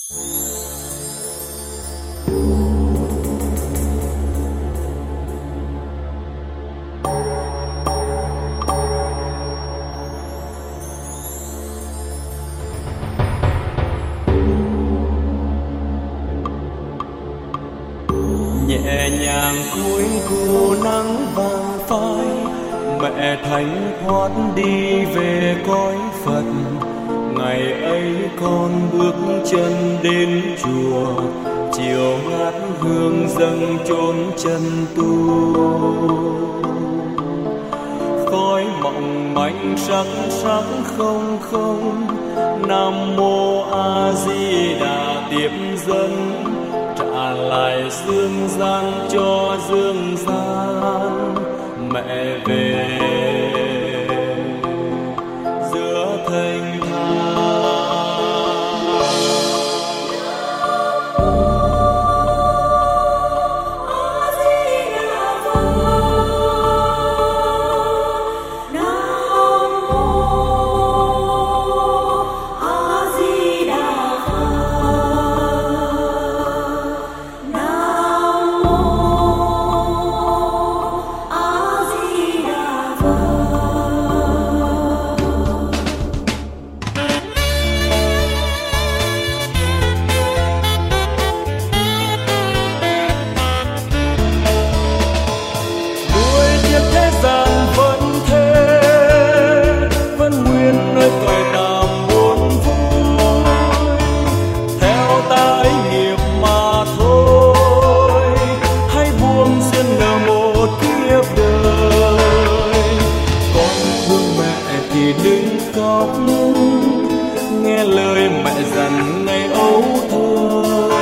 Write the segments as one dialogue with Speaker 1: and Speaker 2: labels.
Speaker 1: Nhẹ nhàng cuối thu nắng vàng phai, mẹ thánh thoát đi về cõi Phật. Ngày ấy con bước chân đến chùa, chiều ngát hương dâng chốn chân tu. Khói mộng manh sắc sắc không không, Nam mô A Di Đà tiếp dẫn. Trả lại dương gian cho dương gian, mẹ về giữa thanh thang. Đứng khóc nghe lời mẹ dặn ngày ấu thơ,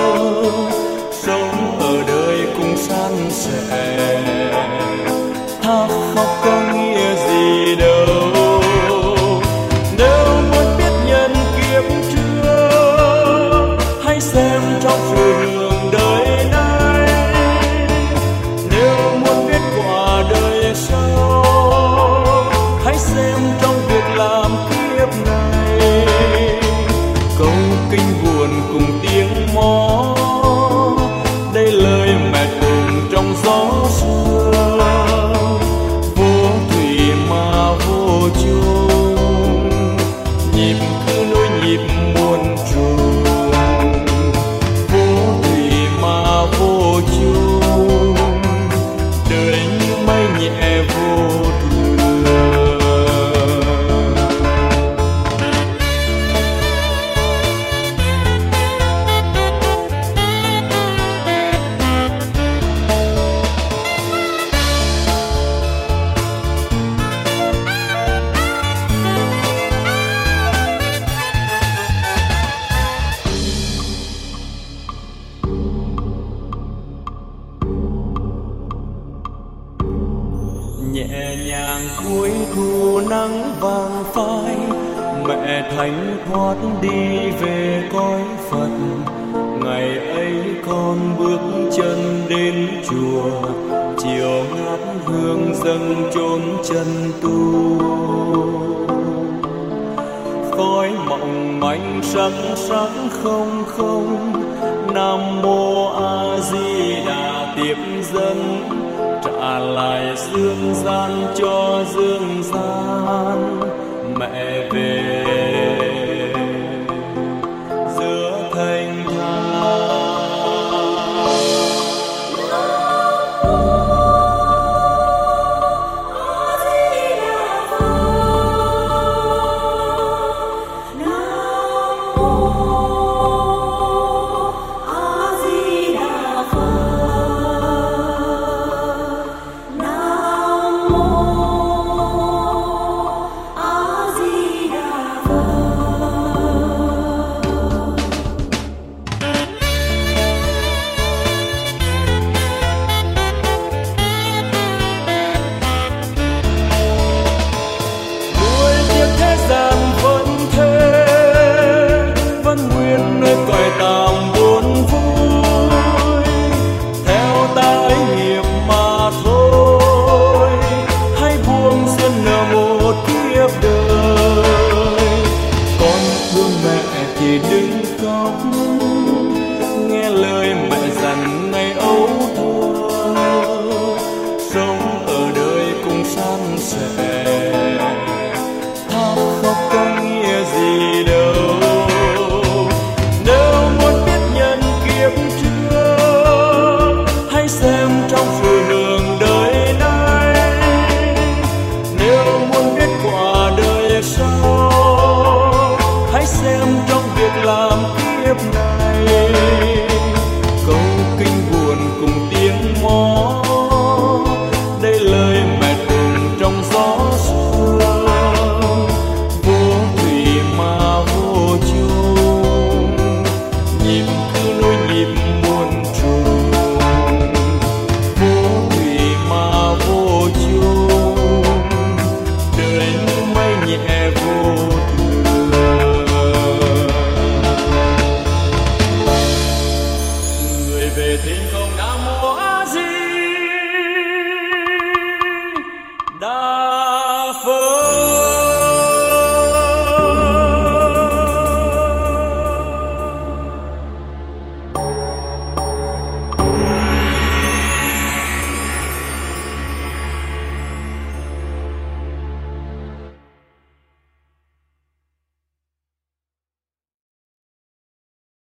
Speaker 1: sống ở đời cùng san sẻ, tha khóc có nghĩa gì đâu. Nếu muốn biết nhân kiếp trước, hãy xem trong sự hương đời này. Nếu muốn biết quả đời sau, hãy xem trong việc làm kiếp này. Câu kinh buồn cùng tiếng mõ, đây lời mẹ từng trong gió xưa. Vô thủy mà vô chung, nhịp cứ nối nhịp muôn trùng. Vô thủy mà vô chung, đời như mây nhẹ vô thường. Nhẹ nhàng cuối thu nắng vàng phai, mẹ thánh thoát đi về cõi Phật. Ngày ấy con bước chân đến chùa, chiều ngát hương dâng chốn chân tu. Khói mộng manh sắc sắc không không, Nam mô A Di Đà tiếp dẫn. Trả lại dương gian cho dương gian, mẹ về giữa thanh thang. Chỉ đứng khóc nghe lời mẹ dặn ngày ấu thơ, sống ở đời cùng san sẻ, khóc có nghĩa gì đâu. Nếu muốn biết nhân kiếp trước, hãy xem trong sự hưởng đời này. Nếu muốn biết quả đời sau, hãy xem trong việc làm kiếp này.